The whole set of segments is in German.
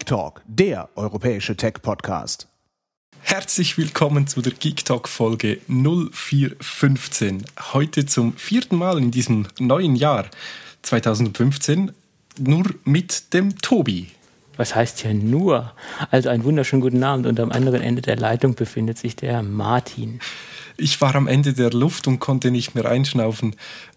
Geek Talk, der europäische Tech-Podcast. Herzlich willkommen zu der Geek Talk Folge 0415. Heute zum 4. Mal in diesem neuen Jahr 2015, nur mit dem Tobi. Was heißt hier nur? Also einen wunderschönen guten Abend und am anderen Ende der Leitung befindet sich der Martin. Ich war am Ende der Luft und konnte nicht mehr einschnaufen.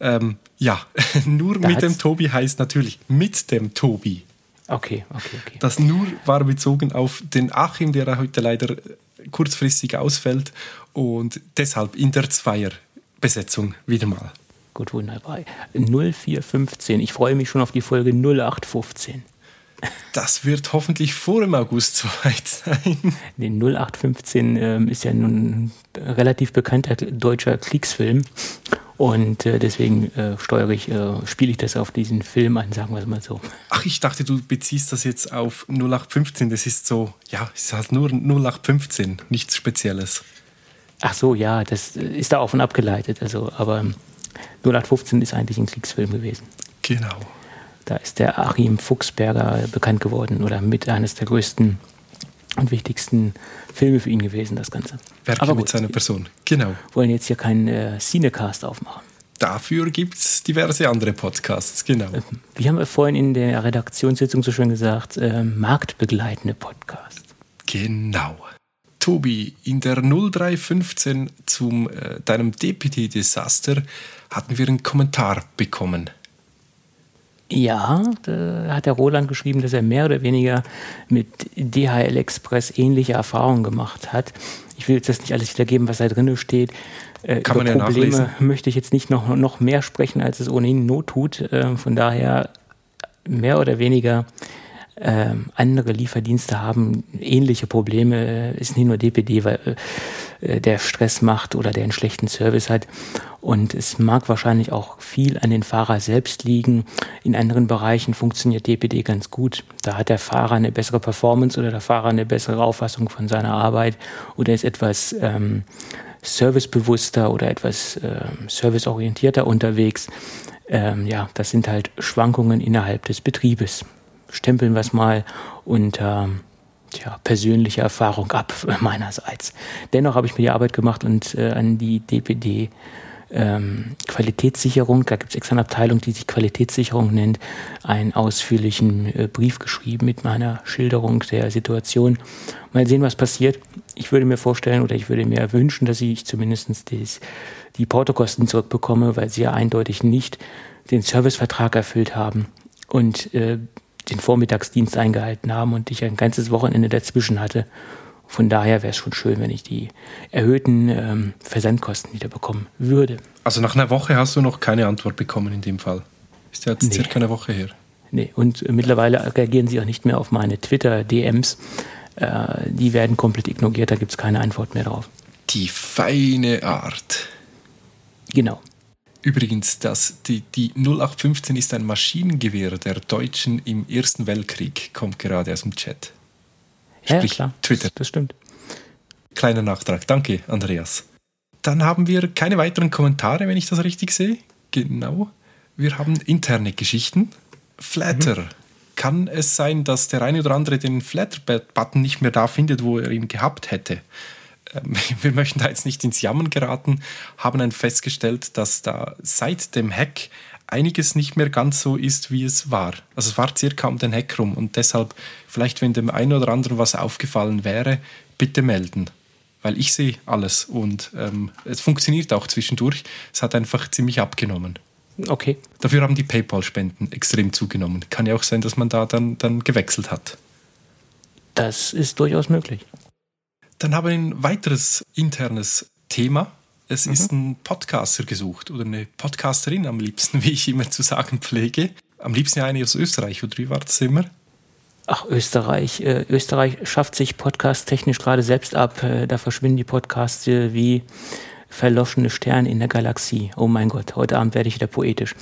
Nur mit dem Tobi heißt natürlich mit dem Tobi. Okay. Das nur war bezogen auf den Achim, der heute leider kurzfristig ausfällt und deshalb in der Zweierbesetzung wieder mal. Gut, wunderbar. 0415. Ich freue mich schon auf die Folge 0815. Das wird hoffentlich vor dem August soweit sein. Den 0815 ist ja nun ein relativ bekannter deutscher Kriegsfilm und deswegen spiele ich das auf diesen Film an, sagen wir es mal so. Ach, ich dachte, du beziehst das jetzt auf 0815, das ist so, ja, es ist halt nur 0815, nichts Spezielles. Ach so, ja, das ist da auch von abgeleitet, also, aber 0815 ist eigentlich ein Kriegsfilm gewesen. Genau. Da ist der Achim Fuchsberger bekannt geworden oder mit eines der größten und wichtigsten Filme für ihn gewesen, das Ganze. Werke mit seiner Person, genau. Wir wollen jetzt hier keinen Cinecast aufmachen. Dafür gibt es diverse andere Podcasts, genau. Wie haben wir vorhin in der Redaktionssitzung so schön gesagt, marktbegleitende Podcasts. Genau. Tobi, in der 0315 zum deinem DPD-Desaster hatten wir einen Kommentar bekommen. Ja, da hat der Roland geschrieben, dass er mehr oder weniger mit DHL Express ähnliche Erfahrungen gemacht hat. Ich will jetzt das nicht alles wiedergeben, was da drin steht. Kann man ja Probleme nachlesen. Möchte ich jetzt nicht noch mehr sprechen, als es ohnehin Not tut. Von daher mehr oder weniger andere Lieferdienste haben ähnliche Probleme. Ist nicht nur DPD, weil der Stress macht oder der einen schlechten Service hat. Und es mag wahrscheinlich auch viel an den Fahrer selbst liegen. In anderen Bereichen funktioniert DPD ganz gut. Da hat der Fahrer eine bessere Performance oder der Fahrer eine bessere Auffassung von seiner Arbeit oder ist etwas servicebewusster oder etwas serviceorientierter unterwegs. Das sind halt Schwankungen innerhalb des Betriebes. Stempeln wir es mal unter persönliche Erfahrung ab meinerseits. Dennoch habe ich mir die Arbeit gemacht und an die DPD Qualitätssicherung, da gibt es extra eine Abteilung, die sich Qualitätssicherung nennt, einen ausführlichen Brief geschrieben mit meiner Schilderung der Situation. Mal sehen, was passiert. Ich würde mir vorstellen oder ich würde mir wünschen, dass ich zumindest die Portokosten zurückbekomme, weil sie ja eindeutig nicht den Servicevertrag erfüllt haben und den Vormittagsdienst eingehalten haben und ich ein ganzes Wochenende dazwischen hatte. Von daher wäre es schon schön, wenn ich die erhöhten Versandkosten wieder bekommen würde. Also nach einer Woche hast du noch keine Antwort bekommen in dem Fall? Ist ja jetzt circa eine Woche her. Nee, und mittlerweile reagieren sie auch nicht mehr auf meine Twitter-DMs. Die werden komplett ignoriert, da gibt es keine Antwort mehr drauf. Die feine Art. Genau. Übrigens, die 0815 ist ein Maschinengewehr der Deutschen im Ersten Weltkrieg, kommt gerade aus dem Chat. Sprich, ja, klar, Twitter. Das stimmt. Kleiner Nachtrag. Danke, Andreas. Dann haben wir keine weiteren Kommentare, wenn ich das richtig sehe. Genau. Wir haben interne Geschichten. Flatter. Kann es sein, dass der eine oder andere den Flatter-Button nicht mehr da findet, wo er ihn gehabt hätte? Wir möchten da jetzt nicht ins Jammern geraten, haben dann festgestellt, dass da seit dem Hack einiges nicht mehr ganz so ist, wie es war. Also es war circa um den Hack rum und deshalb, vielleicht wenn dem einen oder anderen was aufgefallen wäre, bitte melden. Weil ich sehe alles und es funktioniert auch zwischendurch. Es hat einfach ziemlich abgenommen. Okay. Dafür haben die PayPal-Spenden extrem zugenommen. Kann ja auch sein, dass man da dann gewechselt hat. Das ist durchaus möglich. Dann haben wir ein weiteres internes Thema. Es ist ein Podcaster gesucht oder eine Podcasterin am liebsten, wie ich immer zu sagen pflege. Am liebsten ja eine aus Österreich, oder wie war das immer? Ach, Österreich. Österreich schafft sich podcast-technisch gerade selbst ab. Da verschwinden die Podcasts wie verloschene Sterne in der Galaxie. Oh mein Gott, heute Abend werde ich wieder poetisch.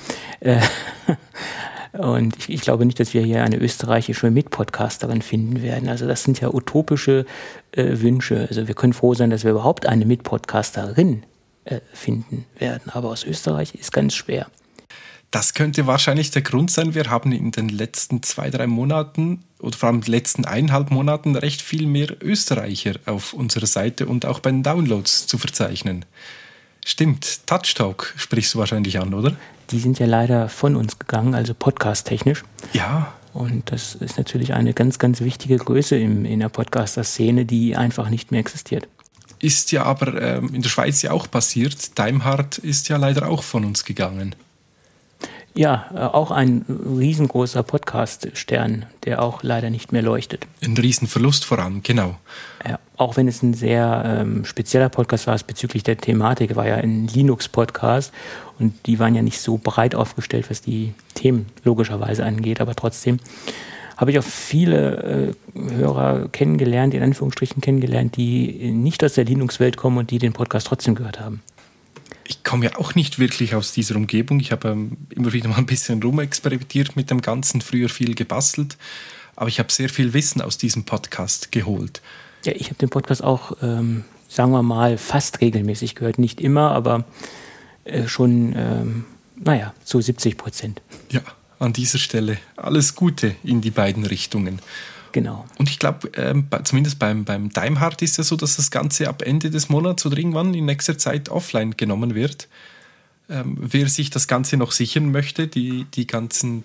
Und ich glaube nicht, dass wir hier eine österreichische Mitpodcasterin finden werden. Also das sind ja utopische Wünsche. Also wir können froh sein, dass wir überhaupt eine Mitpodcasterin finden werden. Aber aus Österreich ist ganz schwer. Das könnte wahrscheinlich der Grund sein. Wir haben in den letzten 2-3 Monaten oder vor allem in den letzten 1,5 Monaten recht viel mehr Österreicher auf unserer Seite und auch bei den Downloads zu verzeichnen. Stimmt, TouchTalk sprichst du wahrscheinlich an, oder? Die sind ja leider von uns gegangen, also podcast-technisch. Ja. Und das ist natürlich eine ganz, ganz wichtige Größe in der Podcaster-Szene, die einfach nicht mehr existiert. Ist ja aber in der Schweiz ja auch passiert. Timehard ist ja leider auch von uns gegangen. Ja, auch ein riesengroßer Podcast-Stern, der auch leider nicht mehr leuchtet. Ein Riesenverlust voran, genau. Ja, auch wenn es ein sehr spezieller Podcast war bezüglich der Thematik, war ja ein Linux-Podcast und die waren ja nicht so breit aufgestellt, was die Themen logischerweise angeht, aber trotzdem habe ich auch viele Hörer kennengelernt, in Anführungsstrichen kennengelernt, die nicht aus der Linux-Welt kommen und die den Podcast trotzdem gehört haben. Ich komme ja auch nicht wirklich aus dieser Umgebung. Ich habe immer wieder mal ein bisschen rumexperimentiert mit dem Ganzen, früher viel gebastelt, aber ich habe sehr viel Wissen aus diesem Podcast geholt. Ja, ich habe den Podcast auch, sagen wir mal, fast regelmäßig gehört. Nicht immer, aber schon, zu 70%. Ja, an dieser Stelle alles Gute in die beiden Richtungen. Genau. Und ich glaube, zumindest beim Timehard ist es so, dass das Ganze ab Ende des Monats oder irgendwann in nächster Zeit offline genommen wird. Wer sich das Ganze noch sichern möchte, die ganze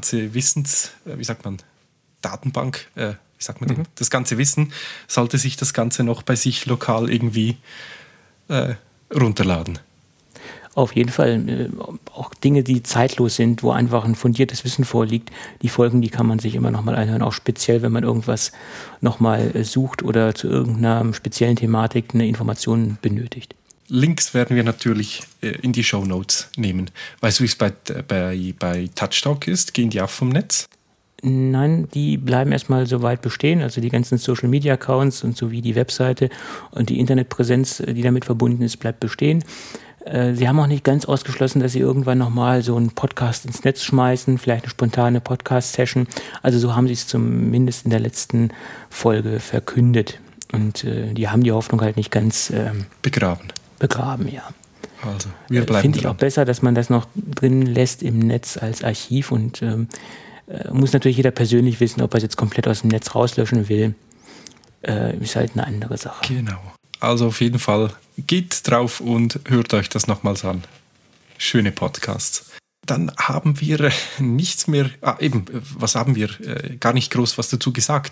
Datenbank, das ganze Wissen, sollte sich das Ganze noch bei sich lokal irgendwie runterladen. Auf jeden Fall auch Dinge, die zeitlos sind, wo einfach ein fundiertes Wissen vorliegt. Die Folgen, die kann man sich immer nochmal anhören, auch speziell, wenn man irgendwas nochmal sucht oder zu irgendeiner speziellen Thematik eine Information benötigt. Links werden wir natürlich in die Shownotes nehmen. Weißt du, wie es bei TouchTalk ist? Gehen die auch vom Netz? Nein, die bleiben erstmal so weit bestehen, also die ganzen Social-Media-Accounts und sowie die Webseite und die Internetpräsenz, die damit verbunden ist, bleibt bestehen. Sie haben auch nicht ganz ausgeschlossen, dass sie irgendwann nochmal so einen Podcast ins Netz schmeißen, vielleicht eine spontane Podcast-Session. Also so haben sie es zumindest in der letzten Folge verkündet. Und die haben die Hoffnung halt nicht ganz begraben, ja. Also, wir bleiben finde ich auch besser, dass man das noch drin lässt im Netz als Archiv und muss natürlich jeder persönlich wissen, ob er es jetzt komplett aus dem Netz rauslöschen will. Ist halt eine andere Sache. Genau. Also auf jeden Fall geht drauf und hört euch das nochmals an. Schöne Podcasts. Dann haben wir nichts mehr, was haben wir? Gar nicht groß was dazu gesagt.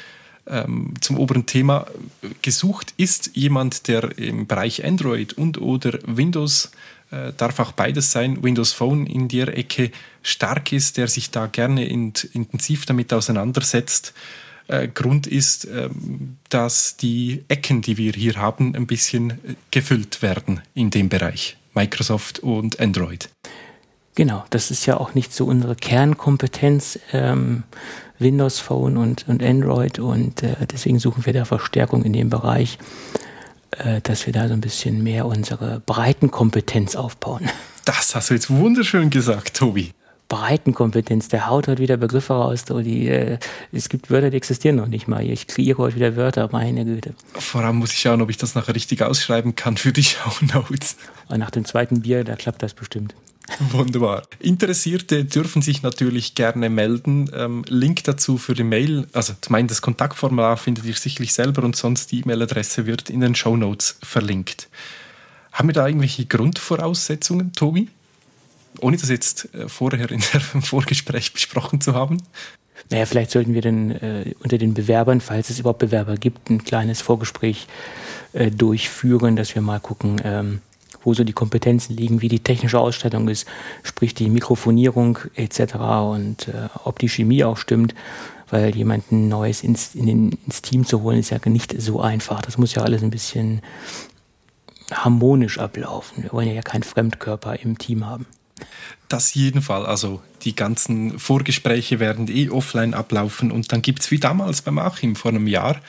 Zum oberen Thema gesucht ist jemand, der im Bereich Android und oder Windows, darf auch beides sein, Windows Phone in der Ecke stark ist, der sich da gerne intensiv damit auseinandersetzt. Grund ist, dass die Ecken, die wir hier haben, ein bisschen gefüllt werden in dem Bereich, Microsoft und Android. Genau, das ist ja auch nicht so unsere Kernkompetenz, Windows Phone und Android und deswegen suchen wir da Verstärkung in dem Bereich, dass wir da so ein bisschen mehr unsere Breitenkompetenz aufbauen. Das hast du jetzt wunderschön gesagt, Tobi. Breitenkompetenz, der haut heute wieder Begriffe raus. Es gibt Wörter, die existieren noch nicht mal. Ich kreiere heute wieder Wörter, meine Güte. Vor allem muss ich schauen, ob ich das nachher richtig ausschreiben kann für die Shownotes. Und nach dem zweiten Bier, da klappt das bestimmt. Wunderbar. Interessierte dürfen sich natürlich gerne melden. Link dazu für die Mail, also zum einen das Kontaktformular findet ihr sicherlich selber und sonst die E-Mail-Adresse wird in den Shownotes verlinkt. Haben wir da irgendwelche Grundvoraussetzungen, Tobi? Ohne das jetzt vorher im Vorgespräch besprochen zu haben? Naja, vielleicht sollten wir dann unter den Bewerbern, falls es überhaupt Bewerber gibt, ein kleines Vorgespräch durchführen, dass wir mal gucken, wo so die Kompetenzen liegen, wie die technische Ausstattung ist, sprich die Mikrofonierung etc. und ob die Chemie auch stimmt, weil jemanden Neues ins Team zu holen, ist ja nicht so einfach. Das muss ja alles ein bisschen harmonisch ablaufen. Wir wollen ja keinen Fremdkörper im Team haben. Das jeden Fall. Also die ganzen Vorgespräche werden offline ablaufen und dann gibt es wie damals beim Achim vor einem Jahr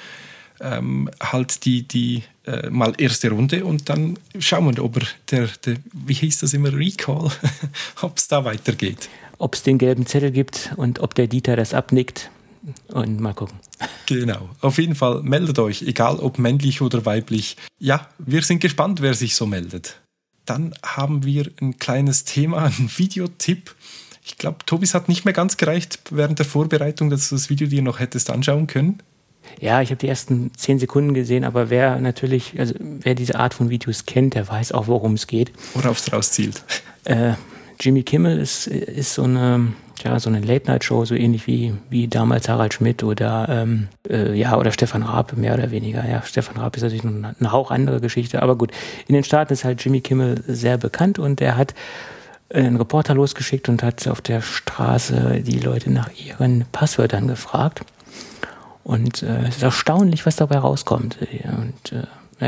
halt die mal erste Runde und dann schauen wir, ob der wie hieß das immer, Recall, ob es da weitergeht. Ob es den gelben Zettel gibt und ob der Dieter das abnickt und mal gucken. Genau, auf jeden Fall meldet euch, egal ob männlich oder weiblich. Ja, wir sind gespannt, wer sich so meldet. Dann haben wir ein kleines Thema, einen Videotipp. Ich glaube, Tobis hat nicht mehr ganz gereicht während der Vorbereitung, dass du das Video dir noch hättest anschauen können. Ja, ich habe die ersten 10 Sekunden gesehen, aber wer diese Art von Videos kennt, der weiß auch, worum es geht. Worauf es rauszielt. Jimmy Kimmel ist so eine Late-Night-Show, so ähnlich wie damals Harald Schmidt oder Stefan Raab, mehr oder weniger. Ja, Stefan Raab ist natürlich noch eine Hauch andere Geschichte, aber gut. In den Staaten ist halt Jimmy Kimmel sehr bekannt und er hat einen Reporter losgeschickt und hat auf der Straße die Leute nach ihren Passwörtern gefragt. Und es ist erstaunlich, was dabei rauskommt. Und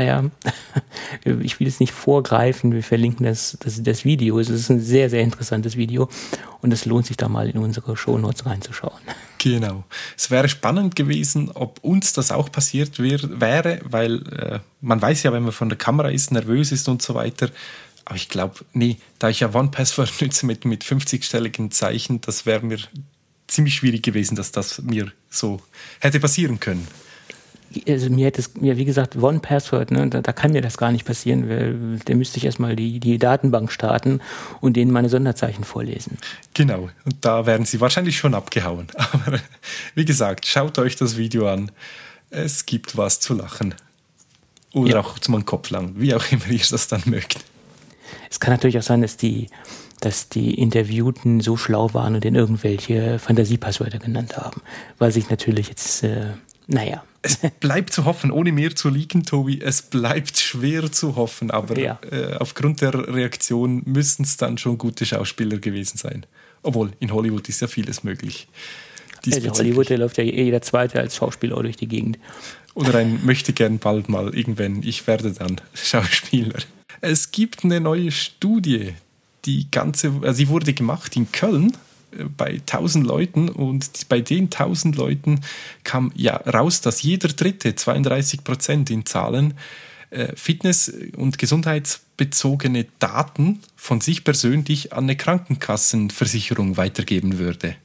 ich will es nicht vorgreifen, wir verlinken das Video. Es ist ein sehr, sehr interessantes Video und es lohnt sich da mal in unsere Shownotes reinzuschauen. Genau. Es wäre spannend gewesen, ob uns das auch passiert wäre, weil man weiß ja, wenn man von der Kamera ist, nervös ist und so weiter. Aber ich glaube, da ich ja OnePassword nutze mit 50-stelligen Zeichen, das wäre mir ziemlich schwierig gewesen, dass das mir so hätte passieren können. Also wie gesagt, OnePassword, ne, da kann mir das gar nicht passieren, weil da müsste ich erstmal die Datenbank starten und denen meine Sonderzeichen vorlesen. Genau, und da wären sie wahrscheinlich schon abgehauen. Aber wie gesagt, schaut euch das Video an. Es gibt was zu lachen. Oder auch zum Kopf lang, wie auch immer ihr das dann mögt. Es kann natürlich auch sein, dass die Interviewten so schlau waren und denen irgendwelche Fantasiepasswörter genannt haben. Weil sich natürlich jetzt, Es bleibt zu hoffen, ohne mehr zu liegen, Tobi. Es bleibt schwer zu hoffen, aber aufgrund der Reaktion müssen es dann schon gute Schauspieler gewesen sein. Obwohl, in Hollywood ist ja vieles möglich. In Hollywood läuft ja jeder Zweite als Schauspieler durch die Gegend. Oder möchte gern bald mal irgendwann, ich werde dann Schauspieler. Es gibt eine neue Studie, sie wurde gemacht in Köln bei 1000 Leuten und bei den 1000 Leuten kam raus, dass jeder Dritte, 32% in Zahlen, Fitness- und gesundheitsbezogene Daten von sich persönlich an eine Krankenkassenversicherung weitergeben würde.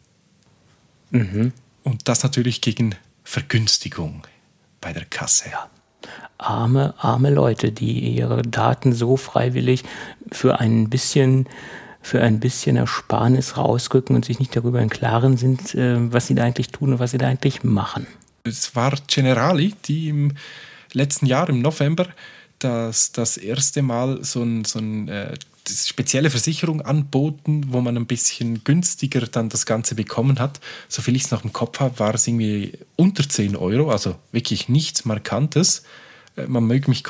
Mhm. Und das natürlich gegen Vergünstigung bei der Kasse. Ja. Arme Leute, die ihre Daten so freiwillig für ein bisschen Ersparnis rausrücken und sich nicht darüber im Klaren sind, was sie da eigentlich tun und was sie da eigentlich machen. Es war Generali, die im letzten Jahr, im November, das erste Mal so eine spezielle Versicherung anboten, wo man ein bisschen günstiger dann das Ganze bekommen hat. Soviel ich es noch im Kopf habe, war es irgendwie unter 10 Euro, also wirklich nichts Markantes. Man möge mich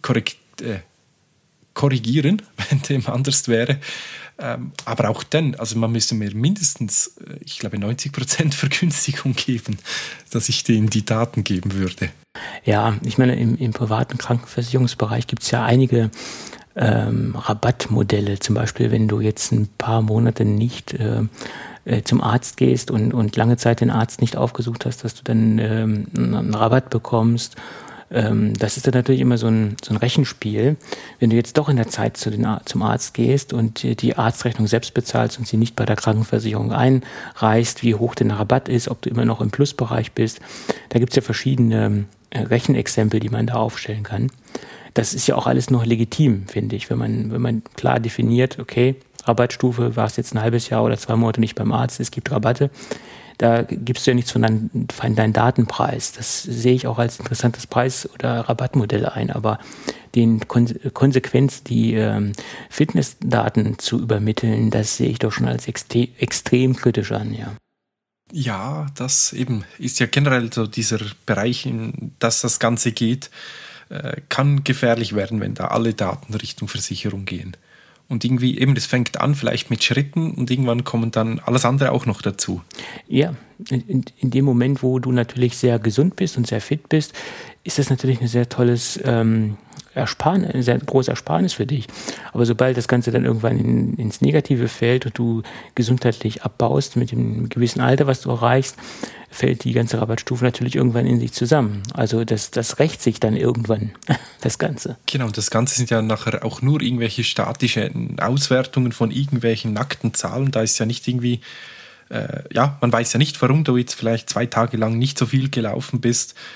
korrigieren, wenn dem anders wäre. Aber auch dann, also man müsste mir mindestens, ich glaube, 90% Vergünstigung geben, dass ich denen die Daten geben würde. Ja, ich meine, im privaten Krankenversicherungsbereich gibt es ja einige Rabattmodelle. Zum Beispiel, wenn du jetzt ein paar Monate nicht zum Arzt gehst und lange Zeit den Arzt nicht aufgesucht hast, dass du dann einen Rabatt bekommst. Das ist dann natürlich immer so ein Rechenspiel. Wenn du jetzt doch in der Zeit zum Arzt gehst und die Arztrechnung selbst bezahlst und sie nicht bei der Krankenversicherung einreichst, wie hoch denn der Rabatt ist, ob du immer noch im Plusbereich bist, da gibt es ja verschiedene Rechenexempel, die man da aufstellen kann. Das ist ja auch alles noch legitim, finde ich, wenn man klar definiert, okay, Rabattstufe, warst jetzt ein halbes Jahr oder 2 Monate nicht beim Arzt, es gibt Rabatte. Da gibst du ja nichts von deinem Datenpreis. Das sehe ich auch als interessantes Preis- oder Rabattmodell ein. Aber den Konsequenz, die Fitnessdaten zu übermitteln, das sehe ich doch schon als extrem kritisch an, ja. Ja, das eben ist ja generell so dieser Bereich, in das Ganze geht, kann gefährlich werden, wenn da alle Daten Richtung Versicherung gehen. Und irgendwie eben, das fängt an vielleicht mit Schritten und irgendwann kommen dann alles andere auch noch dazu. Ja, in dem Moment, wo du natürlich sehr gesund bist und sehr fit bist, ist das natürlich ein sehr tolles Ersparnis, ein sehr großes Ersparnis für dich. Aber sobald das Ganze dann irgendwann ins Negative fällt und du gesundheitlich abbaust mit dem gewissen Alter, was du erreichst, fällt die ganze Rabattstufe natürlich irgendwann in sich zusammen. Also das rächt sich dann irgendwann, das Ganze. Genau, und das Ganze sind ja nachher auch nur irgendwelche statische Auswertungen von irgendwelchen nackten Zahlen. Da ist ja nicht irgendwie, man weiß ja nicht, warum du jetzt vielleicht 2 Tage lang nicht so viel gelaufen bist.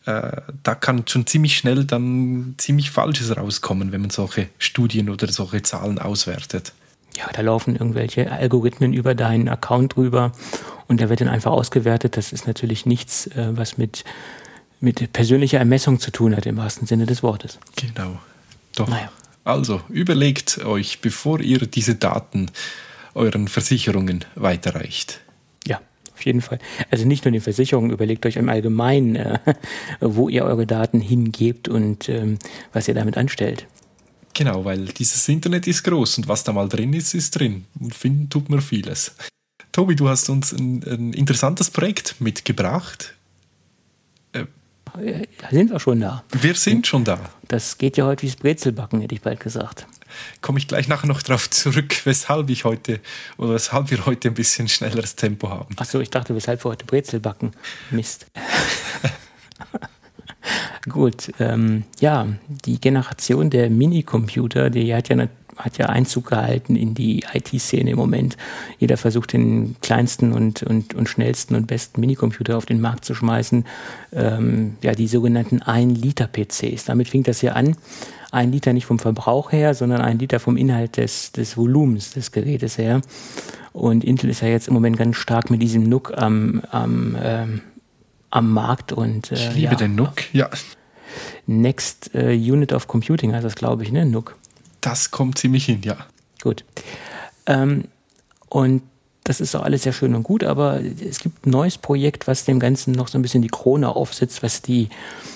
da kann schon ziemlich schnell dann ziemlich Falsches rauskommen, wenn man solche Studien oder solche Zahlen auswertet. Ja, da laufen irgendwelche Algorithmen über deinen Account drüber und da wird dann einfach ausgewertet. Das ist natürlich nichts, was mit persönlicher Ermessung zu tun hat, im wahrsten Sinne des Wortes. Genau. Doch. Naja. Also, überlegt euch, bevor ihr diese Daten euren Versicherungen weiterreicht. Ja, auf jeden Fall. Also nicht nur den Versicherungen, überlegt euch im Allgemeinen, wo ihr eure Daten hingebt und was ihr damit anstellt. Genau, weil dieses Internet ist groß und was da mal drin ist, ist drin. Und finden tut man vieles. Tobi, du hast uns ein interessantes Projekt mitgebracht. Da sind wir schon da. Wir sind schon da. Das geht ja heute wie das Brezelbacken, hätte ich bald gesagt. Komme ich gleich nachher noch drauf zurück, weshalb wir heute ein bisschen schnelleres Tempo haben. Achso, ich dachte, weshalb wir heute Brezelbacken. Mist. Gut, die Generation der Minicomputer, die hat ja Einzug gehalten in die IT-Szene im Moment. Jeder versucht, den kleinsten und schnellsten und besten Minicomputer auf den Markt zu schmeißen. Die sogenannten 1-Liter-PCs. Damit fing das ja an. 1 Liter nicht vom Verbrauch her, sondern 1 Liter vom Inhalt des Volumens des Gerätes her. Und Intel ist ja jetzt im Moment ganz stark mit diesem NUC am Markt. Und, ich liebe den NUC, ja. Next Unit of Computing heißt das, glaube ich, ne? NUC. Das kommt ziemlich hin, ja. Gut. Und das ist auch alles sehr schön und gut, aber es gibt ein neues Projekt, was dem Ganzen noch so ein bisschen die Krone aufsetzt, was die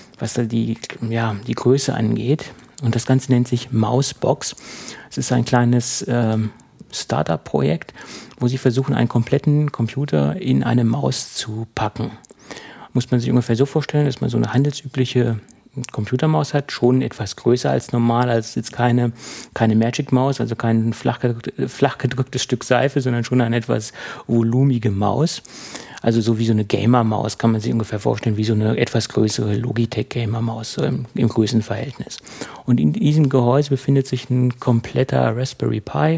Größe angeht. Und das Ganze nennt sich Mousebox. Es ist ein kleines Startup-Projekt, wo sie versuchen, einen kompletten Computer in eine Maus zu packen. Muss man sich ungefähr so vorstellen, dass man so eine handelsübliche Computermaus hat, schon etwas größer als normal, als jetzt keine Magic Maus, also kein flach gedrücktes Stück Seife, sondern schon eine etwas volumige Maus. Also so wie so eine Gamer-Maus kann man sich ungefähr vorstellen, wie so eine etwas größere Logitech-Gamer-Maus so im Größenverhältnis. Und in diesem Gehäuse befindet sich ein kompletter Raspberry Pi,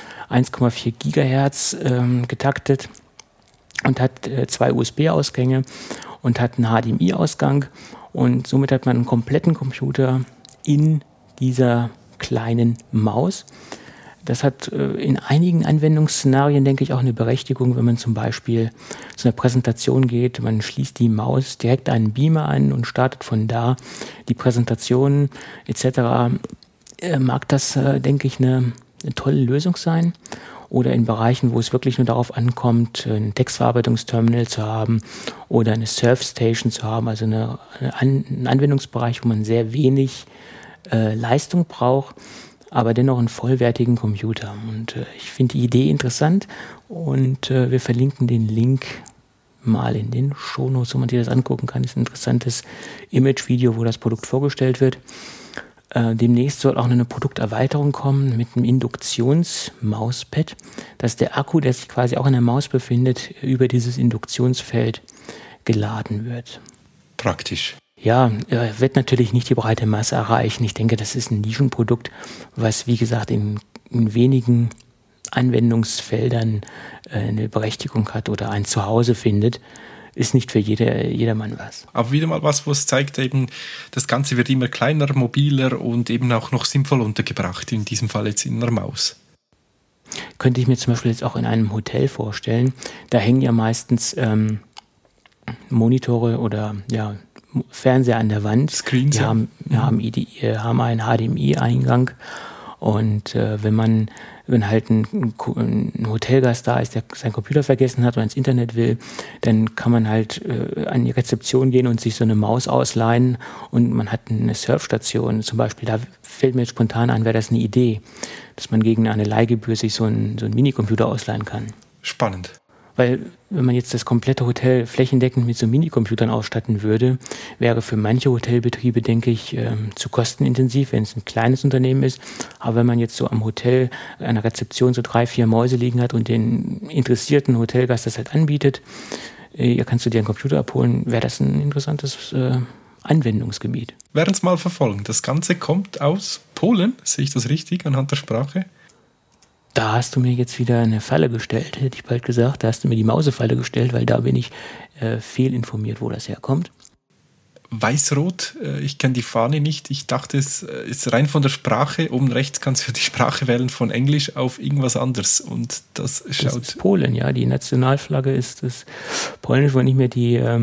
1,4 Gigahertz getaktet und hat 2 USB-Ausgänge und hat einen HDMI-Ausgang. Und somit hat man einen kompletten Computer in dieser kleinen Maus. Das hat in einigen Anwendungsszenarien, denke ich, auch eine Berechtigung, wenn man zum Beispiel zu einer Präsentation geht. Man schließt die Maus direkt einen Beamer an und startet von da die Präsentation etc. Mag das, denke ich, eine tolle Lösung sein. Oder in Bereichen, wo es wirklich nur darauf ankommt, ein Textverarbeitungsterminal zu haben oder eine Surfstation zu haben, also einen Anwendungsbereich, wo man sehr wenig Leistung braucht, aber dennoch einen vollwertigen Computer. Und ich finde die Idee interessant und wir verlinken den Link mal in den Shownotes, wo man sich das angucken kann. Das ist ein interessantes Image-Video, wo das Produkt vorgestellt wird. Demnächst soll auch eine Produkterweiterung kommen mit einem Induktionsmauspad, dass der Akku, der sich quasi auch in der Maus befindet, über dieses Induktionsfeld geladen wird. Praktisch. Ja, wird natürlich nicht die breite Masse erreichen. Ich denke, das ist ein Nischenprodukt, was, wie gesagt, in wenigen Anwendungsfeldern eine Berechtigung hat oder ein Zuhause findet. Ist nicht für jedermann was. Aber wieder mal was, wo es zeigt, eben, das Ganze wird immer kleiner, mobiler und eben auch noch sinnvoll untergebracht, in diesem Fall jetzt in einer Maus. Könnte ich mir zum Beispiel jetzt auch in einem Hotel vorstellen. Da hängen ja meistens Monitore oder Fernseher an der Wand. Screens, die haben einen HDMI-Eingang. Und wenn halt ein Hotelgast da ist, der seinen Computer vergessen hat und ins Internet will, dann kann man halt an die Rezeption gehen und sich so eine Maus ausleihen und man hat eine Surfstation zum Beispiel. Da fällt mir jetzt spontan ein, wäre das eine Idee, dass man gegen eine Leihgebühr sich so einen Minicomputer ausleihen kann. Spannend. Weil wenn man jetzt das komplette Hotel flächendeckend mit so Minicomputern ausstatten würde, wäre für manche Hotelbetriebe, denke ich, zu kostenintensiv, wenn es ein kleines Unternehmen ist. Aber wenn man jetzt so am Hotel an der Rezeption so 3, 4 Mäuse liegen hat und den interessierten Hotelgast das halt anbietet, kannst du dir einen Computer abholen, wäre das ein interessantes Anwendungsgebiet. Wir werden es mal verfolgen. Das Ganze kommt aus Polen, sehe ich das richtig anhand der Sprache? Da hast du mir jetzt wieder eine Falle gestellt, hätte ich bald gesagt. Da hast du mir die Mausefalle gestellt, weil da bin ich fehlinformiert, wo das herkommt. weiß-rot. Ich kenne die Fahne nicht. Ich dachte, es ist rein von der Sprache. Oben rechts kannst du die Sprache wählen von Englisch auf irgendwas anderes. Und das schaut... Das ist Polen, ja. Die Nationalflagge ist das Polnisch, wenn ich mir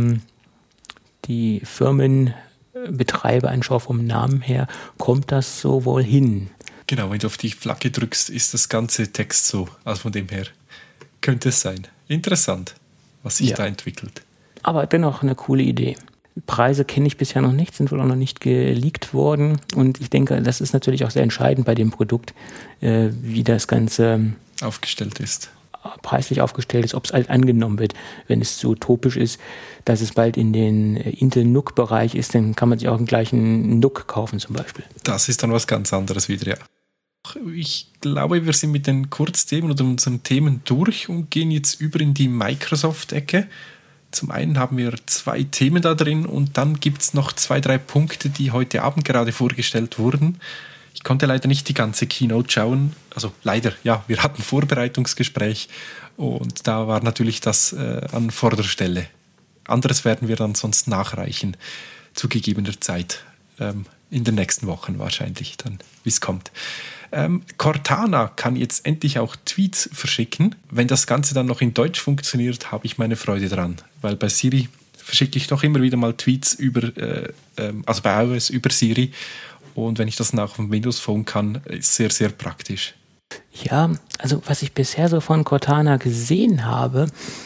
die Firmenbetreiber anschaue vom Namen her, kommt das so wohl hin. Genau, wenn du auf die Flagge drückst, ist das ganze Text so. Also von dem her könnte es sein. Interessant, was sich da entwickelt. Aber dennoch eine coole Idee. Preise kenne ich bisher noch nicht, sind wohl auch noch nicht geleakt worden. Und ich denke, das ist natürlich auch sehr entscheidend bei dem Produkt, wie das Ganze aufgestellt ist. Preislich aufgestellt ist, ob es halt angenommen wird. Wenn es so utopisch ist, dass es bald in den Intel NUC-Bereich ist, dann kann man sich auch einen gleichen NUC kaufen zum Beispiel. Das ist dann was ganz anderes wieder, ja. Ich glaube, wir sind mit den Kurzthemen oder unseren Themen durch und gehen jetzt über in die Microsoft-Ecke. Zum einen haben wir 2 Themen da drin und dann gibt es noch 2, 3 Punkte, die heute Abend gerade vorgestellt wurden. Ich konnte leider nicht die ganze Keynote schauen. Also leider, ja, wir hatten Vorbereitungsgespräch und da war natürlich das an vorder Stelle. Anderes werden wir dann sonst nachreichen, zu gegebener Zeit. In den nächsten Wochen wahrscheinlich dann, wie es kommt. Cortana kann jetzt endlich auch Tweets verschicken. Wenn das Ganze dann noch in Deutsch funktioniert, habe ich meine Freude dran. Weil bei Siri verschicke ich doch immer wieder mal Tweets also bei iOS über Siri. Und wenn ich das nach dem Windows Phone kann, ist sehr, sehr praktisch. Ja, also was ich bisher so von Cortana gesehen habe,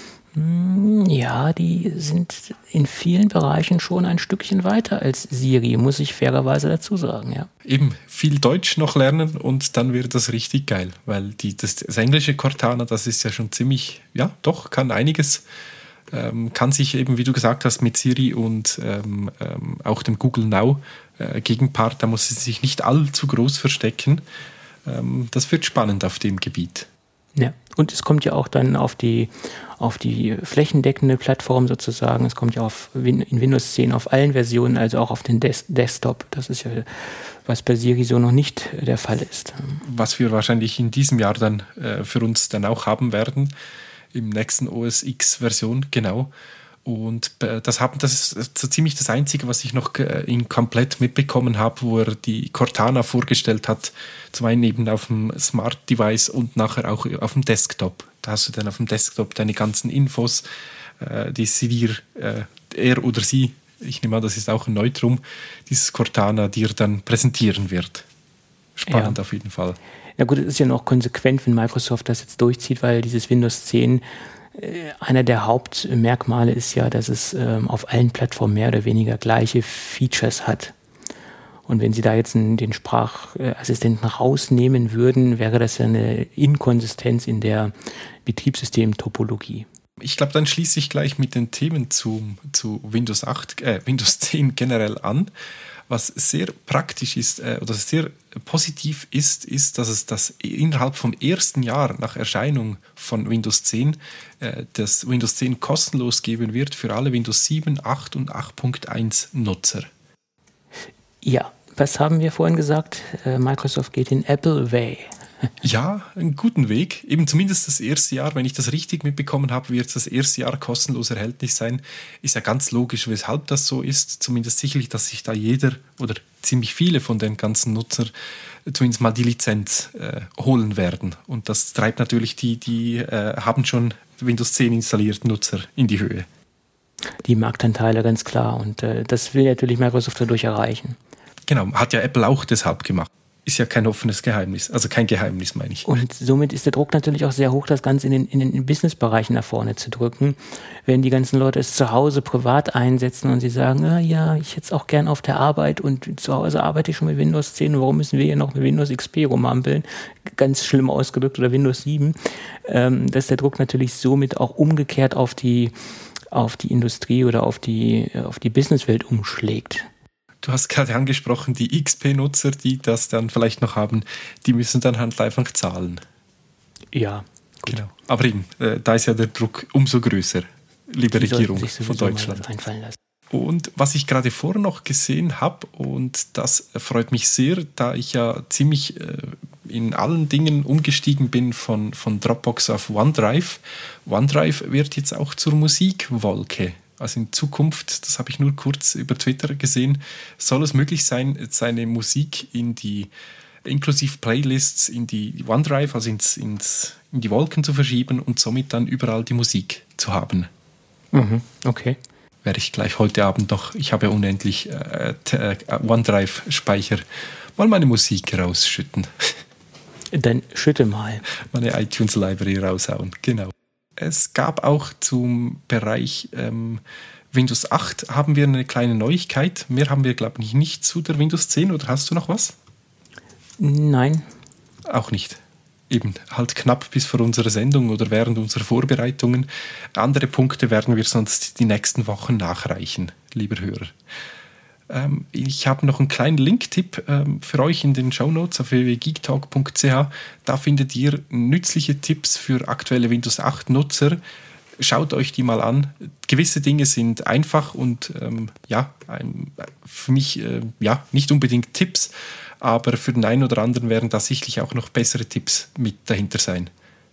ja, die sind in vielen Bereichen schon ein Stückchen weiter als Siri, muss ich fairerweise dazu sagen, ja. Eben, viel Deutsch noch lernen und dann wird das richtig geil, weil das englische Cortana, das ist ja schon ziemlich, ja, doch, kann einiges, kann sich eben, wie du gesagt hast, mit Siri und auch dem Google Now Gegenpart, da muss es sich nicht allzu groß verstecken. Das wird spannend auf dem Gebiet. Ja, und es kommt ja auch dann auf die flächendeckende Plattform sozusagen. Es kommt ja in Windows 10 auf allen Versionen, also auch auf den Desktop. Das ist ja, was bei Siri so noch nicht der Fall ist. Was wir wahrscheinlich in diesem Jahr dann für uns dann auch haben werden, im nächsten OS X-Version, genau. Und das ist so ziemlich das Einzige, was ich noch komplett mitbekommen habe, wo er die Cortana vorgestellt hat. Zum einen eben auf dem Smart Device und nachher auch auf dem Desktop. Da hast du dann auf dem Desktop deine ganzen Infos, die Siri, er oder sie, ich nehme an, das ist auch ein Neutrum, dieses Cortana dir dann präsentieren wird. Spannend auf jeden Fall. Ja gut, es ist ja noch konsequent, wenn Microsoft das jetzt durchzieht, weil dieses Windows 10 einer der Hauptmerkmale ist ja, dass es auf allen Plattformen mehr oder weniger gleiche Features hat. Und wenn Sie da jetzt den Sprachassistenten rausnehmen würden, wäre das ja eine Inkonsistenz in der Betriebssystemtopologie. Ich glaube, dann schließe ich gleich mit den Themen zu Windows 10 generell an. Was sehr praktisch ist oder sehr positiv ist, dass es das innerhalb vom ersten Jahr nach Erscheinung von Windows 10 das Windows 10 kostenlos geben wird für alle Windows 7, 8 und 8.1 Nutzer. Ja, was haben wir vorhin gesagt? Microsoft geht den Apple Way. Ja, einen guten Weg. Eben zumindest das erste Jahr, wenn ich das richtig mitbekommen habe, wird das erste Jahr kostenlos erhältlich sein. Ist ja ganz logisch, weshalb das so ist. Zumindest sicherlich, dass sich da jeder oder ziemlich viele von den ganzen Nutzern zumindest mal die Lizenz holen werden. Und das treibt natürlich die haben schon Windows 10 installiert Nutzer in die Höhe. Die Marktanteile, ganz klar. Und das will natürlich Microsoft dadurch erreichen. Genau, hat ja Apple auch deshalb gemacht. Ist ja kein offenes Geheimnis, also kein Geheimnis, meine ich. Und somit ist der Druck natürlich auch sehr hoch, das Ganze in den Businessbereichen nach vorne zu drücken. Wenn die ganzen Leute es zu Hause privat einsetzen und sie sagen, ja, ich hätte es auch gern auf der Arbeit und zu Hause arbeite ich schon mit Windows 10, warum müssen wir hier noch mit Windows XP rumhampeln? Ganz schlimm ausgedrückt, oder Windows 7. Dass der Druck natürlich somit auch umgekehrt auf die Industrie oder auf die Businesswelt umschlägt. Du hast gerade angesprochen, die XP-Nutzer, die das dann vielleicht noch haben, die müssen dann halt einfach zahlen. Ja, gut. Genau. Aber eben, da ist ja der Druck umso größer, liebe Regierung von Deutschland. Und was ich gerade vorher noch gesehen habe, und das freut mich sehr, da ich ja ziemlich in allen Dingen umgestiegen bin von Dropbox auf OneDrive. OneDrive wird jetzt auch zur Musikwolke. Also in Zukunft, das habe ich nur kurz über Twitter gesehen, soll es möglich sein, seine Musik inklusive Playlists in die OneDrive, also in die Wolken zu verschieben und somit dann überall die Musik zu haben. Mhm, okay. Werde ich gleich heute Abend noch, ich habe ja unendlich OneDrive-Speicher, mal meine Musik rausschütten. Dann schütte mal. Meine iTunes-Library raushauen, genau. Es gab auch zum Bereich Windows 8 haben wir eine kleine Neuigkeit. Mehr haben wir, glaube ich, nicht zu der Windows 10. Oder hast du noch was? Nein. Auch nicht. Eben, halt knapp bis vor unserer Sendung oder während unserer Vorbereitungen. Andere Punkte werden wir sonst die nächsten Wochen nachreichen, lieber Hörer. Ich habe noch einen kleinen Link-Tipp für euch in den Shownotes auf www.geektalk.ch. Da findet ihr nützliche Tipps für aktuelle Windows 8 Nutzer. Schaut euch die mal an. Gewisse Dinge sind einfach und für mich nicht unbedingt Tipps, aber für den einen oder anderen werden da sicherlich auch noch bessere Tipps mit dahinter sein.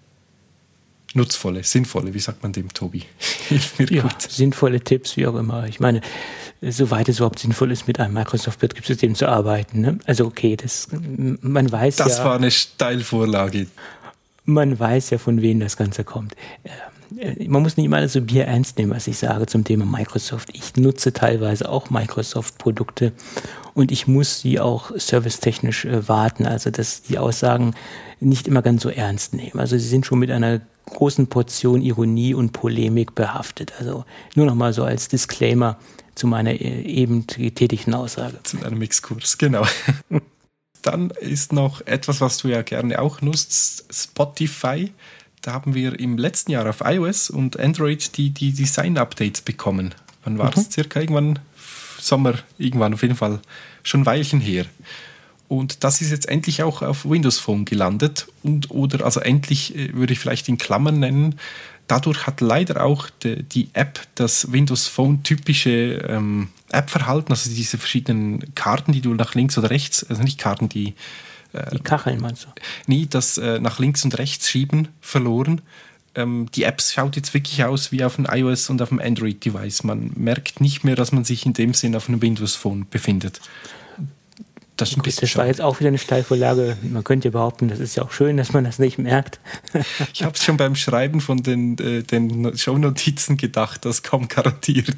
Nutzvolle, sinnvolle, wie sagt man dem, Tobi? Hilf mir ja, gut. Sinnvolle Tipps, wie auch immer. Ich meine, soweit es überhaupt sinnvoll ist, mit einem Microsoft-Betriebssystem zu arbeiten. Ne? Also okay, man weiß das war eine Steilvorlage. Man weiß ja, von wem das Ganze kommt. Man muss nicht immer alles so bierernst nehmen, was ich sage zum Thema Microsoft. Ich nutze teilweise auch Microsoft-Produkte und ich muss sie auch servicetechnisch warten. Also dass die Aussagen nicht immer ganz so ernst nehmen. Also sie sind schon mit einer großen Portion Ironie und Polemik behaftet. Also nur noch mal so als Disclaimer zu meiner eben getätigten Aussage. Zu einem Exkurs, genau. Dann ist noch etwas, was du ja gerne auch nutzt, Spotify. Da haben wir im letzten Jahr auf iOS und Android die Design-Updates bekommen. Wann war das? Circa irgendwann Sommer, irgendwann auf jeden Fall schon ein Weilchen her. Und das ist jetzt endlich auch auf Windows Phone gelandet. Also endlich würde ich vielleicht in Klammern nennen. Dadurch hat leider auch die App das Windows Phone typische App-Verhalten, also diese verschiedenen Karten, die du nach links oder rechts, also nicht Karten, die Kacheln meinst du? Nie das nach links und rechts schieben verloren. Die App schaut jetzt wirklich aus wie auf einem iOS und auf einem Android-Device. Man merkt nicht mehr, dass man sich in dem Sinn auf einem Windows Phone befindet. Das war jetzt auch wieder eine Steilvorlage. Man könnte ja behaupten, das ist ja auch schön, dass man das nicht merkt. Ich habe es schon beim Schreiben von den Shownotizen gedacht, das kommt garantiert.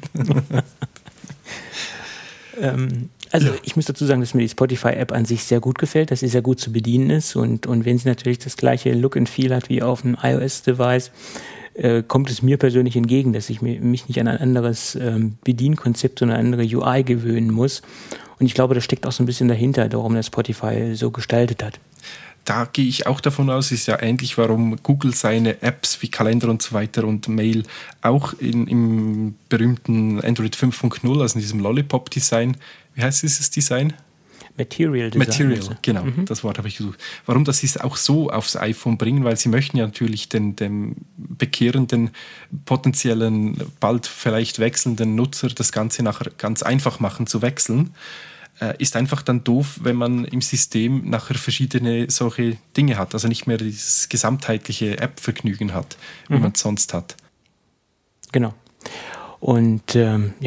Ich muss dazu sagen, dass mir die Spotify-App an sich sehr gut gefällt, dass sie sehr gut zu bedienen ist und wenn sie natürlich das gleiche Look and Feel hat wie auf einem iOS-Device, kommt es mir persönlich entgegen, dass ich mich nicht an ein anderes Bedienkonzept und eine andere UI gewöhnen muss. Und ich glaube, das steckt auch so ein bisschen dahinter, warum das Spotify so gestaltet hat. Da gehe ich auch davon aus, ist ja ähnlich, warum Google seine Apps wie Kalender und so weiter und Mail auch im berühmten Android 5.0, also in diesem Lollipop-Design, wie heißt dieses Design? Material Design. Material, genau, das Wort habe ich gesucht. Warum das sie auch so aufs iPhone bringen, weil sie möchten ja natürlich dem bekehrenden, potenziellen, bald vielleicht wechselnden Nutzer das Ganze nachher ganz einfach machen zu wechseln. Ist einfach dann doof, wenn man im System nachher verschiedene solche Dinge hat, also nicht mehr dieses gesamtheitliche App-Vergnügen hat, wie man es sonst hat. Genau. Und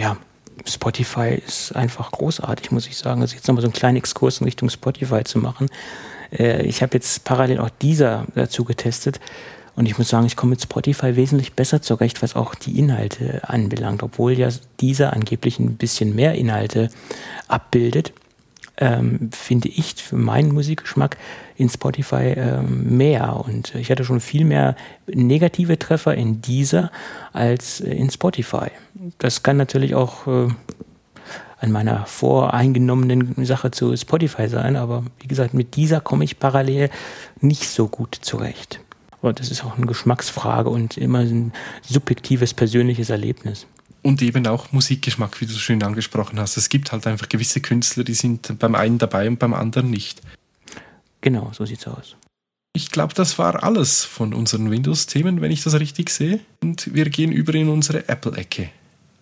Spotify ist einfach großartig, muss ich sagen. Also jetzt nochmal so einen kleinen Exkurs in Richtung Spotify zu machen. Ich habe jetzt parallel auch Deezer dazu getestet und ich muss sagen, ich komme mit Spotify wesentlich besser zurecht, was auch die Inhalte anbelangt. Obwohl ja Deezer angeblich ein bisschen mehr Inhalte abbildet, finde ich für meinen Musikgeschmack in Spotify mehr. Und ich hatte schon viel mehr negative Treffer in Deezer als in Spotify. Das kann natürlich auch an meiner voreingenommenen Sache zu Spotify sein, aber wie gesagt, mit Deezer komme ich parallel nicht so gut zurecht. Und das ist auch eine Geschmacksfrage und immer ein subjektives, persönliches Erlebnis. Und eben auch Musikgeschmack, wie du so schön angesprochen hast. Es gibt halt einfach gewisse Künstler, die sind beim einen dabei und beim anderen nicht. Genau, so sieht's aus. Ich glaube, das war alles von unseren Windows-Themen, wenn ich das richtig sehe. Und wir gehen über in unsere Apple-Ecke.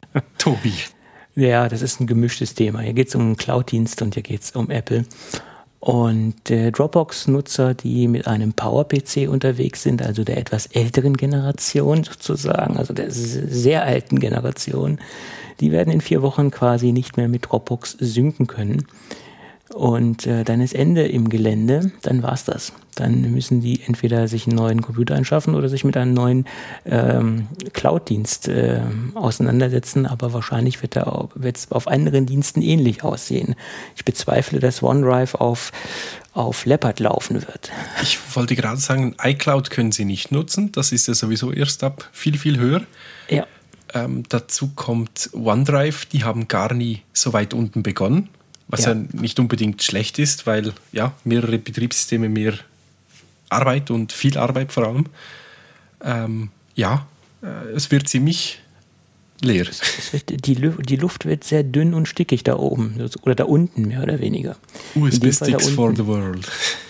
Tobi. Ja, das ist ein gemischtes Thema. Hier geht es um Cloud-Dienste und hier geht es um Apple. Und Dropbox-Nutzer, die mit einem Power-PC unterwegs sind, also der etwas älteren Generation sozusagen, also der sehr alten Generation, die werden in 4 Wochen quasi nicht mehr mit Dropbox synken können. Und dann ist Ende im Gelände, dann war's das. Dann müssen die entweder sich einen neuen Computer anschaffen oder sich mit einem neuen Cloud-Dienst auseinandersetzen, aber wahrscheinlich wird es auf anderen Diensten ähnlich aussehen. Ich bezweifle, dass OneDrive auf Leopard laufen wird. Ich wollte gerade sagen, iCloud können Sie nicht nutzen, das ist ja sowieso erst ab viel, viel höher. Ja. Dazu kommt OneDrive, die haben gar nie so weit unten begonnen. Was ja nicht unbedingt schlecht ist, weil ja mehrere Betriebssysteme, mehr Arbeit und viel Arbeit vor allem. Es wird ziemlich leer. Die Luft wird sehr dünn und stickig da oben oder da unten mehr oder weniger. USB-Sticks for the world.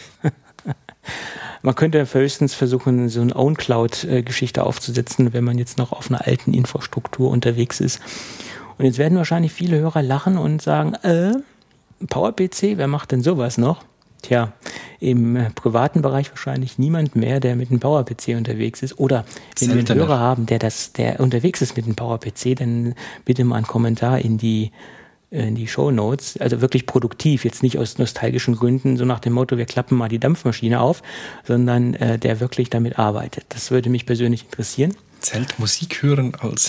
Man könnte höchstens versuchen, so eine Own-Cloud-Geschichte aufzusetzen, wenn man jetzt noch auf einer alten Infrastruktur unterwegs ist. Und jetzt werden wahrscheinlich viele Hörer lachen und sagen, PowerPC, wer macht denn sowas noch? Tja, im privaten Bereich wahrscheinlich niemand mehr, der mit einem PowerPC unterwegs ist. Oder wenn wir einen Hörer haben, der unterwegs ist mit einem PowerPC, dann bitte mal einen Kommentar in die Shownotes. Also wirklich produktiv, jetzt nicht aus nostalgischen Gründen, so nach dem Motto, wir klappen mal die Dampfmaschine auf, sondern der wirklich damit arbeitet. Das würde mich persönlich interessieren. Zählt Musik hören als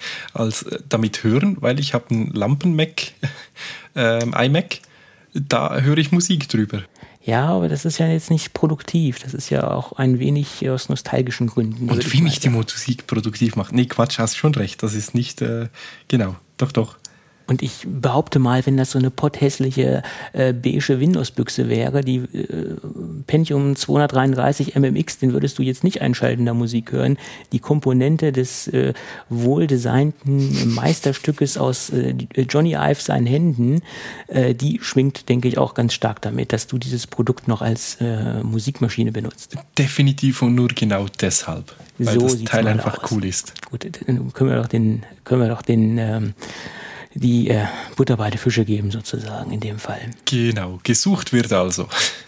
damit hören, weil ich habe einen Lampen-Mac, iMac, da höre ich Musik drüber. Ja, aber das ist ja jetzt nicht produktiv. Das ist ja auch ein wenig aus nostalgischen Gründen. Und wie nicht die Musik produktiv macht. Nee, Quatsch, hast schon recht. Das ist nicht, genau, doch. Und ich behaupte mal, wenn das so eine potthässliche beige Windows-Büchse wäre, die Pentium 233 MMX, den würdest du jetzt nicht einschalten, da Musik hören. Die Komponente des wohldesignten Meisterstückes aus Johnny Ive seinen Händen, die schwingt, denke ich, auch ganz stark damit, dass du dieses Produkt noch als Musikmaschine benutzt. Definitiv und nur genau deshalb, weil so das Teil einfach cool ist. Gut, dann können wir doch die Butter bei die Fische geben, sozusagen, in dem Fall. Genau, gesucht wird also.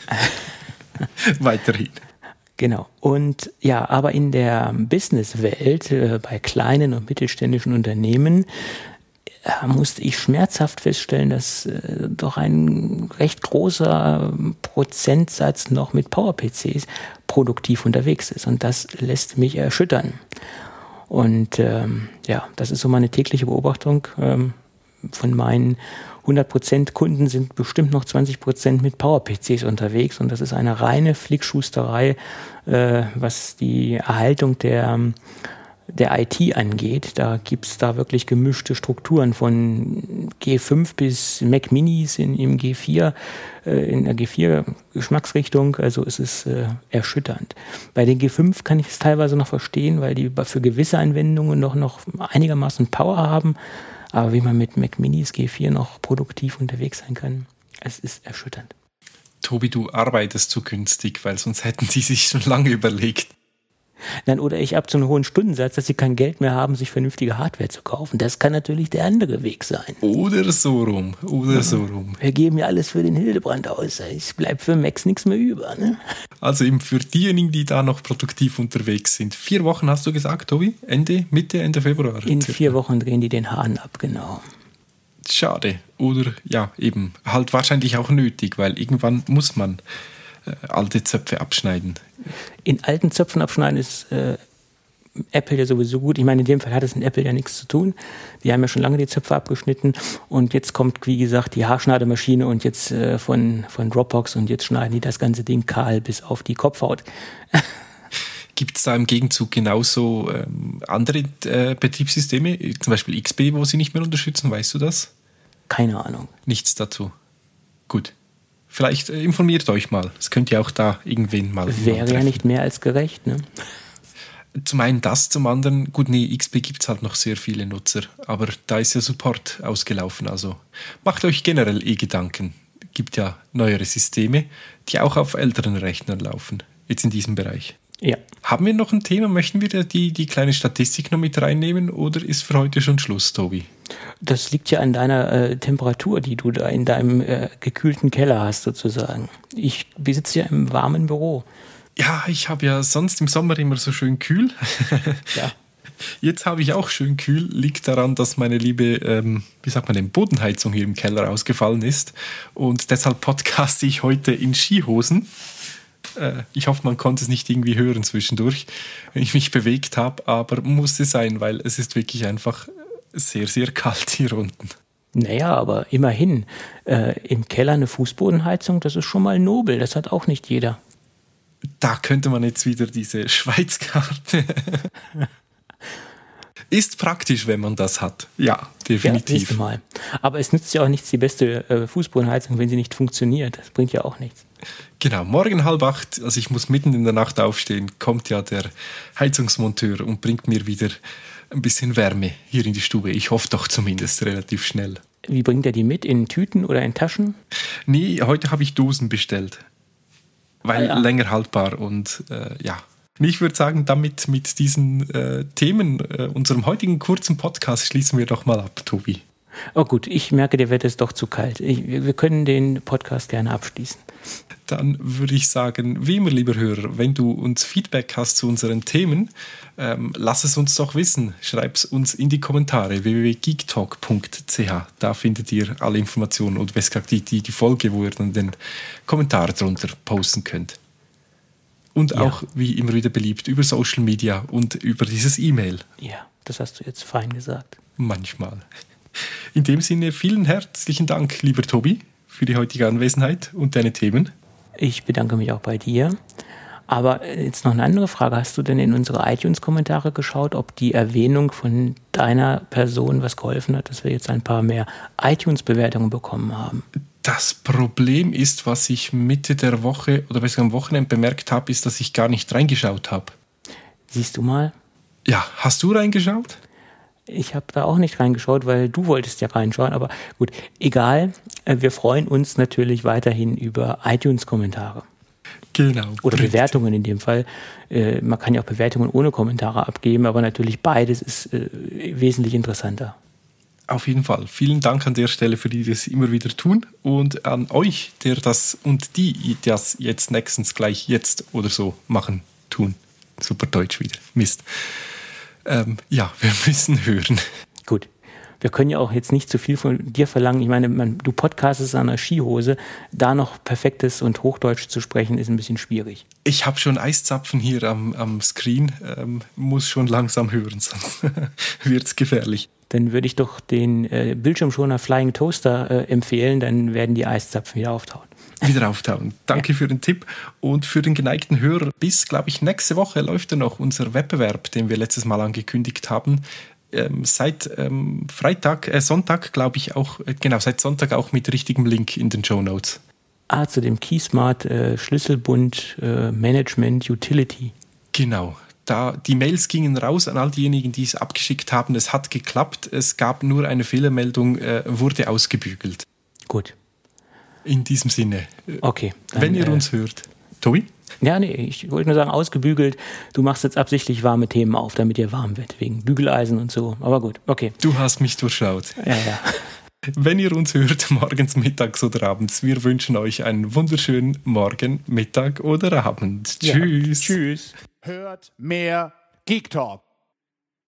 Weiterhin. Genau. Und ja, aber in der Businesswelt, bei kleinen und mittelständischen Unternehmen, musste ich schmerzhaft feststellen, dass doch ein recht großer Prozentsatz noch mit PowerPCs produktiv unterwegs ist. Und das lässt mich erschüttern. Und das ist so meine tägliche Beobachtung. Von meinen 100% Kunden sind bestimmt noch 20% mit PowerPCs unterwegs und das ist eine reine Flickschusterei, was die Erhaltung der IT angeht. Da gibt es da wirklich gemischte Strukturen von G5 bis Mac Minis in der G4 Geschmacksrichtung. Also es ist erschütternd. Bei den G5 kann ich es teilweise noch verstehen, weil die für gewisse Anwendungen noch einigermaßen Power haben. Aber wie man mit Mac Minis G4 noch produktiv unterwegs sein kann, es ist erschütternd. Tobi, du arbeitest zu günstig, weil sonst hätten sie sich schon lange überlegt. Nein, oder ich habe so einen hohen Stundensatz, dass sie kein Geld mehr haben, sich vernünftige Hardware zu kaufen. Das kann natürlich der andere Weg sein. Oder so rum. Wir geben ja alles für den Hildebrand aus. Es bleibt für Macs nichts mehr über. Ne? Also eben für diejenigen, die da noch produktiv unterwegs sind. 4 Wochen hast du gesagt, Tobi? Ende Februar? In 4 Wochen drehen die den Hahn ab, genau. Schade. Oder ja, eben halt wahrscheinlich auch nötig, weil irgendwann muss man alte Zöpfe abschneiden. In alten Zöpfen abschneiden ist Apple ja sowieso gut. Ich meine, in dem Fall hat es in Apple ja nichts zu tun. Die haben ja schon lange die Zöpfe abgeschnitten und jetzt kommt, wie gesagt, die Haarschneidemaschine und jetzt von Dropbox und jetzt schneiden die das ganze Ding kahl bis auf die Kopfhaut. Gibt es da im Gegenzug genauso andere Betriebssysteme, zum Beispiel XP, wo sie nicht mehr unterstützen? Weißt du das? Keine Ahnung. Nichts dazu. Gut. Vielleicht informiert euch mal. Das könnt ihr auch da irgendwen mal wäre ja nicht mehr als gerecht, ne? Zum einen das, zum anderen, gut, nee, XP gibt es halt noch sehr viele Nutzer, aber da ist ja Support ausgelaufen, also macht euch generell Gedanken. Gibt ja neuere Systeme, die auch auf älteren Rechnern laufen, jetzt in diesem Bereich. Ja. Haben wir noch ein Thema? Möchten wir die kleine Statistik noch mit reinnehmen oder ist für heute schon Schluss, Tobi? Das liegt ja an deiner Temperatur, die du da in deinem gekühlten Keller hast sozusagen. Ich besitze ja im warmen Büro. Ja, ich habe ja sonst im Sommer immer so schön kühl. Ja. Jetzt habe ich auch schön kühl. Liegt daran, dass meine liebe, Bodenheizung hier im Keller ausgefallen ist. Und deshalb podcaste ich heute in Skihosen. Ich hoffe, man konnte es nicht irgendwie hören zwischendurch, wenn ich mich bewegt habe. Aber musste sein, weil es ist wirklich einfach sehr, sehr kalt hier unten. Naja, aber immerhin, im Keller eine Fußbodenheizung, das ist schon mal nobel. Das hat auch nicht jeder. Da könnte man jetzt wieder diese Schweizkarte. Ist praktisch, wenn man das hat. Ja, definitiv. Ja, mal. Aber es nützt ja auch nichts, die beste Fußbodenheizung, wenn sie nicht funktioniert. Das bringt ja auch nichts. Genau, morgen 7:30, also ich muss mitten in der Nacht aufstehen, kommt ja der Heizungsmonteur und bringt mir wieder ein bisschen Wärme hier in die Stube. Ich hoffe doch zumindest relativ schnell. Wie bringt er die mit? In Tüten oder in Taschen? Nee, heute habe ich Dosen bestellt. Weil länger haltbar und ja. Ich würde sagen, damit mit diesen Themen unserem heutigen kurzen Podcast schließen wir doch mal ab, Tobi. Oh gut, ich merke, dir wird es doch zu kalt. Wir können den Podcast gerne abschließen. Dann würde ich sagen, wie immer, lieber Hörer, wenn du uns Feedback hast zu unseren Themen, lass es uns doch wissen. Schreib es uns in die Kommentare www.geektalk.ch. Da findet ihr alle Informationen und besser gesagt die Folge, wo ihr dann den Kommentar drunter posten könnt. Und auch, wie immer wieder beliebt, über Social Media und über dieses E-Mail. Ja, das hast du jetzt fein gesagt. Manchmal. In dem Sinne, vielen herzlichen Dank, lieber Tobi, für die heutige Anwesenheit und deine Themen. Ich bedanke mich auch bei dir. Aber jetzt noch eine andere Frage. Hast du denn in unsere iTunes-Kommentare geschaut, ob die Erwähnung von deiner Person was geholfen hat, dass wir jetzt ein paar mehr iTunes-Bewertungen bekommen haben? Das Problem ist, was ich Mitte der Woche oder besser am Wochenende bemerkt habe, ist, dass ich gar nicht reingeschaut habe. Siehst du mal? Ja, hast du reingeschaut? Ich habe da auch nicht reingeschaut, weil du wolltest ja reinschauen. Aber gut, egal. Wir freuen uns natürlich weiterhin über iTunes-Kommentare. Genau. Oder Bewertungen in dem Fall. Man kann ja auch Bewertungen ohne Kommentare abgeben, aber natürlich beides ist wesentlich interessanter. Auf jeden Fall. Vielen Dank an der Stelle, für die das immer wieder tun. Und an euch, der das und die das jetzt nächstens gleich jetzt oder so machen, tun. Super Deutsch wieder. Mist. Ja, wir müssen hören. Gut. Wir können ja auch jetzt nicht zu viel von dir verlangen. Ich meine, du podcastest an einer Skihose. Da noch perfektes und Hochdeutsch zu sprechen, ist ein bisschen schwierig. Ich habe schon Eiszapfen hier am Screen. Muss schon langsam hören, sonst wird es gefährlich. Dann würde ich doch den Bildschirmschoner Flying Toaster empfehlen. Dann werden die Eiszapfen wieder auftauen. Wieder auftauen. Danke für den Tipp. Und für den geneigten Hörer, bis, glaube ich, nächste Woche läuft ja noch unser Wettbewerb, den wir letztes Mal angekündigt haben. Seit Sonntag, glaube ich auch, seit Sonntag auch mit richtigem Link in den Shownotes. Zu dem Keysmart Schlüsselbund Management Utility. Genau. Die Mails gingen raus an all diejenigen, die es abgeschickt haben. Es hat geklappt. Es gab nur eine Fehlermeldung, wurde ausgebügelt. Gut. In diesem Sinne. Okay. Dann, wenn ihr uns hört. Tobi? Ja, nee, ich wollte nur sagen, ausgebügelt. Du machst jetzt absichtlich warme Themen auf, damit ihr warm wird, wegen Bügeleisen und so. Aber gut, okay. Du hast mich durchschaut. Ja. Wenn ihr uns hört, morgens, mittags oder abends, wir wünschen euch einen wunderschönen Morgen, Mittag oder Abend. Tschüss. Ja, tschüss. Hört mehr Geek Talk.